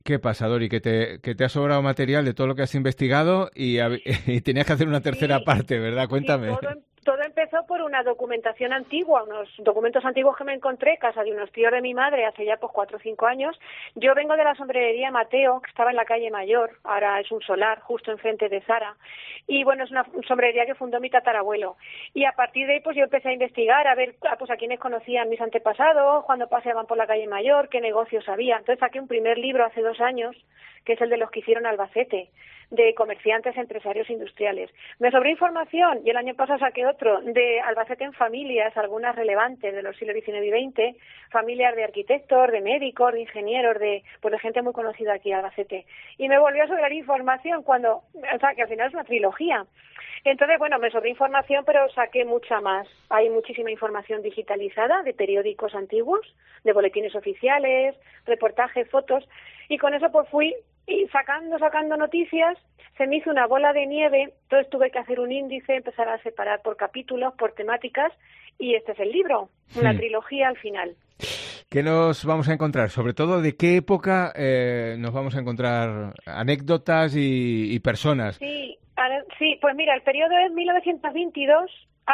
¿Qué pasa, Dori? Que te ha sobrado material de todo lo que has investigado y tenías que hacer una tercera Sí, parte, ¿verdad? sí, Cuéntame. todo empezó por una documentación antigua, unos documentos antiguos que me encontré en casa de unos tíos de mi madre hace ya pues 4 o 5 años. Yo vengo de la sombrerería Mateo, que estaba en la calle Mayor, ahora es un solar justo enfrente de Zara, y bueno, es una sombrerería que fundó mi tatarabuelo. Y a partir de ahí pues yo empecé a investigar, a ver pues a quienes conocían mis antepasados, cuando paseaban por la calle Mayor, qué negocios había. Entonces saqué un primer libro hace 2 años, que es el de los que hicieron Albacete, de comerciantes, empresarios industriales. Me sobró información y el año pasado saqué otro de Albacete en familias, algunas relevantes de los siglos XIX y XX, familias de arquitectos, de médicos, de ingenieros, pues de gente muy conocida aquí en Albacete. Y me volvió a sobrar información o sea, que al final es una trilogía. Entonces, bueno, me sobró información, pero saqué mucha más. Hay muchísima información digitalizada de periódicos antiguos, de boletines oficiales, reportajes, fotos, y con eso pues fui y sacando noticias, se me hizo una bola de nieve, entonces tuve que hacer un índice, empezar a separar por capítulos, por temáticas, y este es el libro, una Hmm. trilogía al final. ¿Qué nos vamos a encontrar? Sobre todo, ¿de qué época nos vamos a encontrar anécdotas y personas? Sí, pues mira, el periodo es 1922 a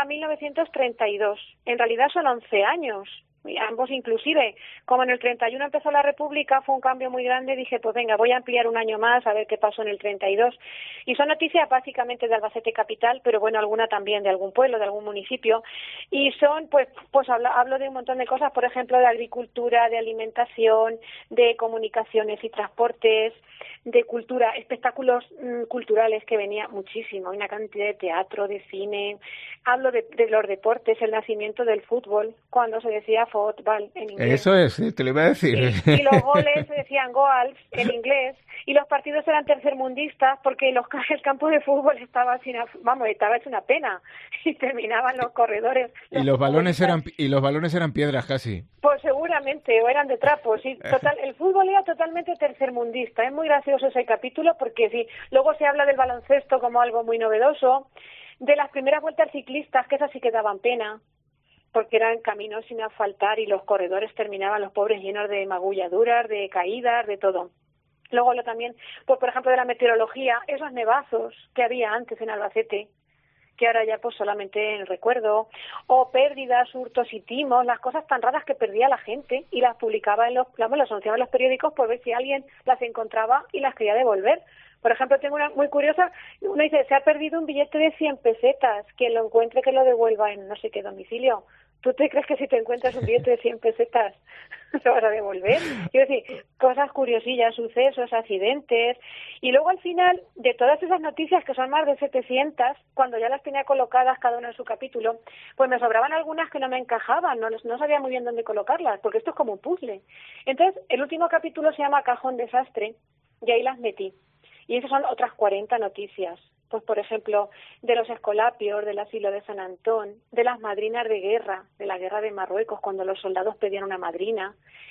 1932. En realidad son 11 años, y ambos inclusive. Como en el 31 empezó la República, fue un cambio muy grande, dije, pues venga, voy a ampliar un año más a ver qué pasó en el 32. Y son noticias básicamente de Albacete capital, pero bueno, alguna también de algún pueblo, de algún municipio. Y son, pues hablo de un montón de cosas, por ejemplo, de agricultura, de alimentación, de comunicaciones y transportes, de cultura, espectáculos culturales que venía muchísimo, una cantidad de teatro, de cine. Hablo de los deportes, el nacimiento del fútbol, cuando se decía fútbol en inglés. Eso es, te lo iba a decir. Y los goles se decían goals en inglés, y los partidos eran tercermundistas porque el campo de fútbol estaba estaba hecho una pena, y terminaban los corredores, Y los los balones futbolistas. eran y los balones eran piedras casi. Pues seguramente, o eran de trapo, sí, total, el fútbol era totalmente tercermundista. Es muy gracioso ese capítulo porque sí, luego se habla del baloncesto como algo muy novedoso, de las primeras vueltas ciclistas, que esas sí que daban pena, porque eran caminos sin asfaltar y los corredores terminaban los pobres llenos de magulladuras, de caídas, de todo. Luego lo también, pues por ejemplo de la meteorología, esos nevazos que había antes en Albacete, que ahora ya pues solamente en recuerdo, o pérdidas, hurtos y timos, las cosas tan raras que perdía la gente y las publicaba las anunciaba en los periódicos por ver si alguien las encontraba y las quería devolver. Por ejemplo, tengo una muy curiosa, uno dice, se ha perdido un billete de 100 pesetas, quien lo encuentre que lo devuelva en no sé qué domicilio. ¿Tú te crees que si te encuentras un billete de 100 pesetas lo vas a devolver? Quiero decir, cosas curiosillas, sucesos, accidentes. Y luego al final, de todas esas noticias, que son más de 700, cuando ya las tenía colocadas cada una en su capítulo, pues me sobraban algunas que no me encajaban, no sabía muy bien dónde colocarlas, porque esto es como un puzzle. Entonces, el último capítulo se llama Cajón Desastre, y ahí las metí. Y esas son otras 40 noticias. Pues, por ejemplo, de los escolapios, del asilo de San Antón, de las madrinas de guerra, de la guerra de Marruecos, cuando los soldados pedían una madrina,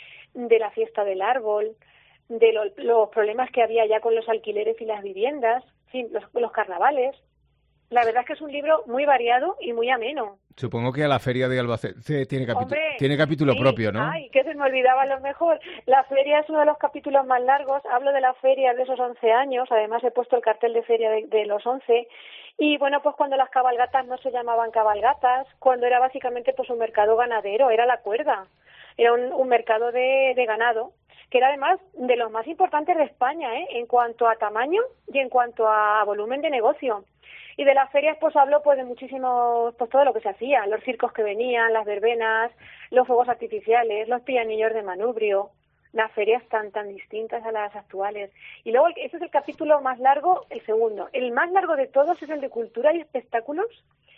de la fiesta del árbol, de los problemas que había ya con los alquileres y las viviendas, en fin, los carnavales. La verdad es que es un libro muy variado y muy ameno. Supongo que a la feria de Albacete Hombre, tiene capítulo sí, propio, ¿no? ay, que se me olvidaba lo mejor. La feria es uno de los capítulos más largos. Hablo de la feria de esos 11 años. Además, he puesto el cartel de feria de los 11. Y bueno, pues cuando las cabalgatas no se llamaban cabalgatas, cuando era básicamente pues un mercado ganadero, era la cuerda. Era un mercado de ganado, que era además de los más importantes de España, en cuanto a tamaño y en cuanto a volumen de negocio. Y de las ferias pues hablo pues de muchísimos, pues todo lo que se hacía, los circos que venían, las verbenas, los fuegos artificiales, los pianillos de manubrio, las ferias tan distintas a las actuales. Y luego ese es el capítulo más largo, el segundo. El más largo de todos es el de cultura y espectáculos.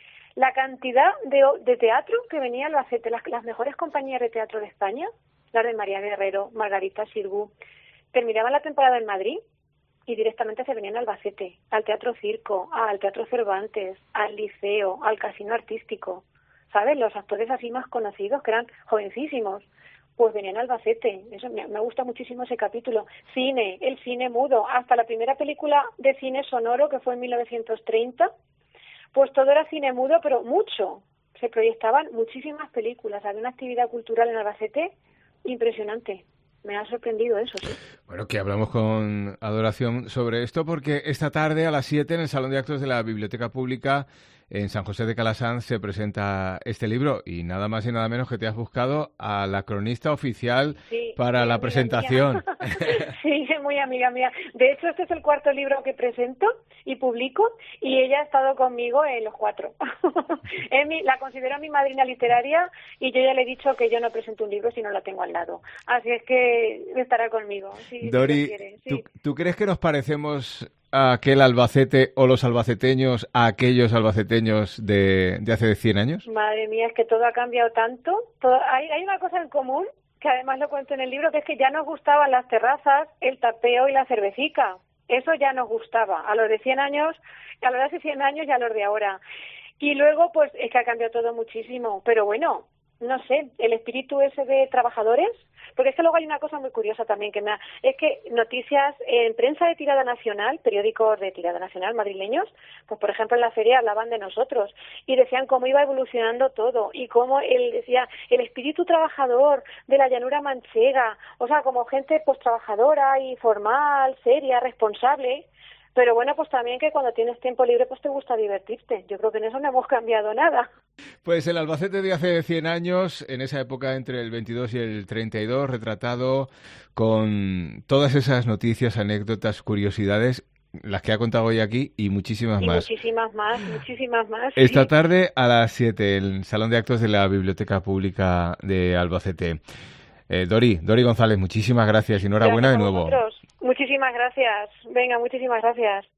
La cantidad de teatro que venía a Albacete, las mejores compañías de teatro de España, las de María Guerrero, Margarita Xirgu, terminaban la temporada en Madrid y directamente se venían a Albacete, al Teatro Circo, al Teatro Cervantes, al Liceo, al Casino Artístico. ¿Sabes? Los actores así más conocidos, que eran jovencísimos, pues venían a Albacete. Eso me gusta muchísimo ese capítulo. Cine, el cine mudo, hasta la primera película de cine sonoro, que fue en 1930, pues todo era cine mudo, pero mucho. Se proyectaban muchísimas películas. Había una actividad cultural en Albacete impresionante. Me ha sorprendido eso, sí. Bueno, que hablamos con Adoración sobre esto porque esta tarde a las 7 en el Salón de Actos de la Biblioteca Pública en San José de Calasanz se presenta este libro y nada más y nada menos que te has buscado a la cronista oficial Sí, para la presentación. Sí, es muy amiga mía. De hecho, este es el cuarto libro que presento y publico y ella ha estado conmigo en los 4. La considero mi madrina literaria y yo ya le he dicho que yo no presento un libro si no la tengo al lado. Así es que estará conmigo. Sí, Dori, si lo quiere, sí. ¿tú crees que nos parecemos a aquel Albacete o los albaceteños a aquellos albaceteños de hace 100 años? Madre mía, es que todo ha cambiado tanto. Hay una cosa en común, que además lo cuento en el libro, que es que ya nos gustaban las terrazas, el tapeo y la cervecica. Eso ya nos gustaba a los de 100 años, a los de hace 100 años y a los de ahora. Y luego, pues, es que ha cambiado todo muchísimo. Pero bueno, no sé, el espíritu ese de trabajadores, porque es que luego hay una cosa muy curiosa también es que noticias en prensa de tirada nacional, periódicos de tirada nacional madrileños, pues por ejemplo en la feria hablaban de nosotros y decían cómo iba evolucionando todo y cómo él decía el espíritu trabajador de la llanura manchega, o sea, como gente pues trabajadora y formal, seria, responsable. Pero bueno, pues también que cuando tienes tiempo libre pues te gusta divertirte. Yo creo que en eso no hemos cambiado nada. Pues el Albacete de hace 100 años, en esa época entre el 22 y el 32, retratado con todas esas noticias, anécdotas, curiosidades, las que ha contado hoy aquí y muchísimas más. Muchísimas más. Esta Sí. tarde a las 7, en el Salón de Actos de la Biblioteca Pública de Albacete. Dori González, muchísimas gracias y enhorabuena Gracias de a nuevo. vosotros. Muchísimas gracias. Venga, muchísimas gracias.